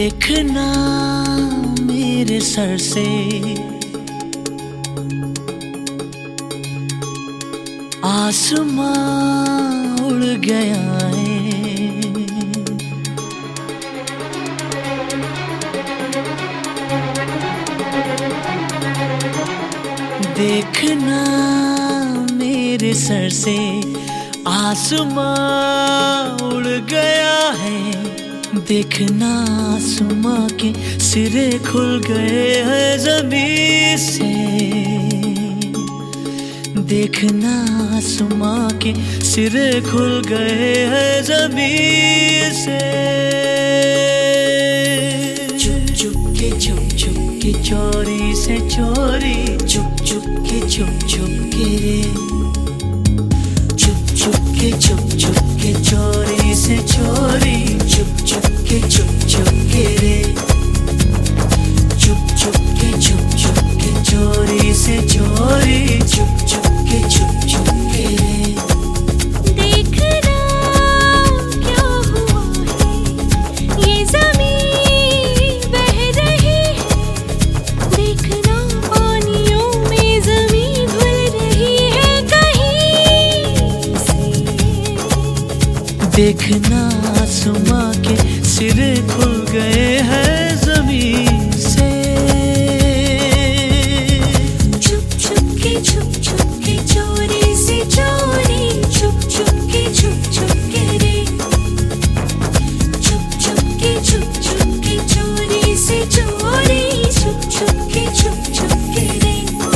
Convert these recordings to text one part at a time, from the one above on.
देखना मेरे सर से आसमां उड़ गया है। देखना मेरे सर से आसमां उड़ गया है। देखना आसमां के सिरे खुल गए हैं ज़मीन से। देखना आसमां के सिरे खुल गए हैं ज़मीन से। चुप चुप के चोरी से चोरी, चुप चुप के रे। चुप के चोरी से चोरी, चुप के रे। चुप के चोरी से चोरी, चुप के रे। देखना क्या हुआ है, ये ज़मीन बह रही है। देखना पानियों में ज़मीन धुल रही है कहीं से। देखना आसमां के सिरे खुल गए हैं ज़मीन से। चुप के चोरी से चोरी, चुप के रे। चुप के चोरी से चोरी, चुप के रे।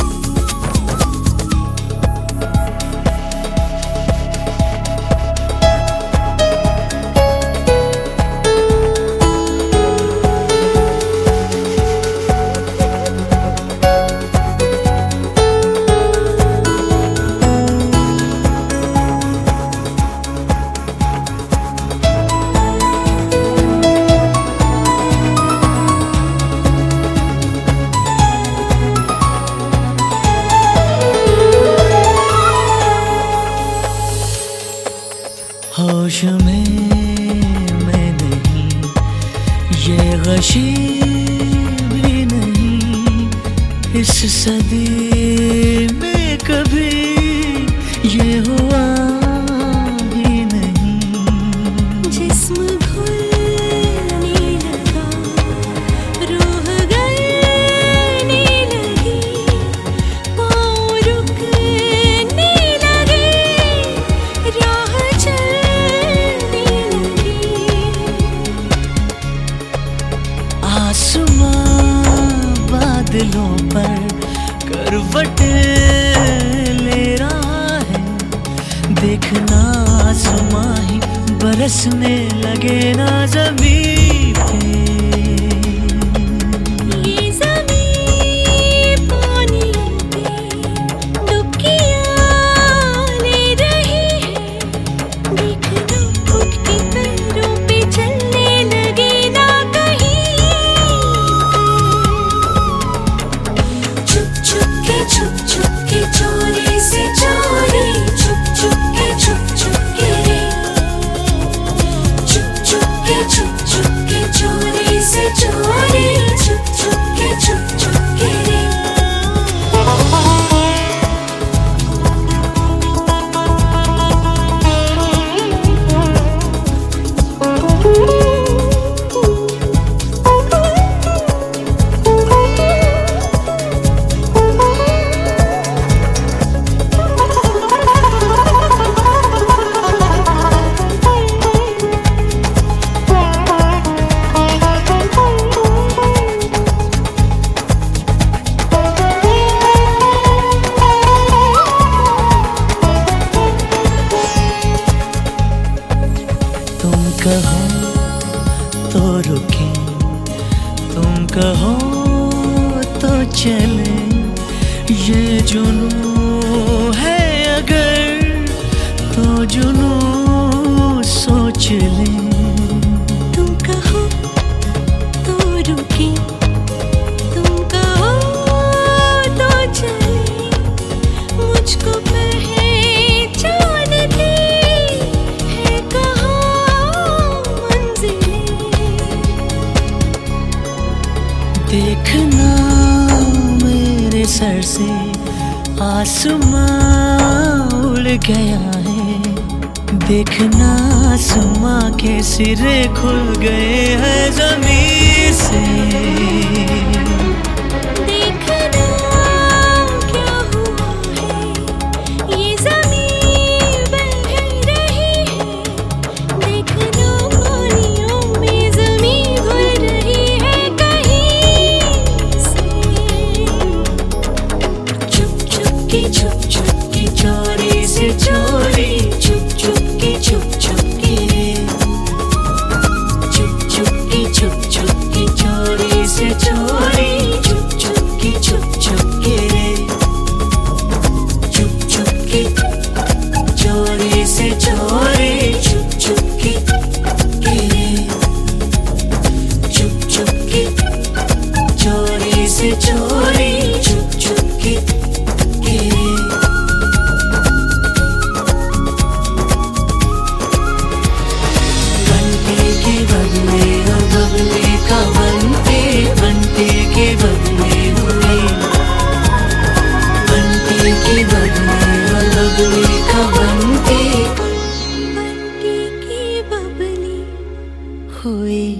होश में मैं नहीं, ये गशी भी नहीं। इस सदी में कभी ये हुआ ही नहीं। जिस्म घुलने लगा, रूह गलने लगी, पाँव रुकने लगे, राह चलने लगी। आसमां बादलों पर करवट ले रहा है। देखना आसमां ही बरसने लगे ना ज़मीन पे। ये ज़मीन पानियों पे डुबकियाँ ले रही है। देखना उठ के पैरों पे चलने लगे ना कहीं पे। चुप के चोरी से चोरी, चुप के रे। चुप के चोरी से चोरी, चुप के रे। तुम कहो तो रुके, तुम कहो तो चले। ये जुनून है अगर तो जुनून सोच ले। तुम कहो तो रुके, तुम कहो तो चले। मुझको पहचान थी है कहाँ मंजिलें। सर से आसमां उड़ गया है। देखना आसमां के सिरे खुल गए हैं जमीन से। देखना क्या हुआ है, ये ज़मीन बह रही है। देखना पानियों में ज़मीन घुल रही है कहीं से। चुप चुप के चोरी से चोरी, चुप चुप के चुप के, चुप चुप के चोरी से चोरी, चुप चुप के चुप के, चुप चुप के चोरी से चोरी, चुप चुप के, चुप चुप के चोरी से चोरी, चुप चुप के। हुई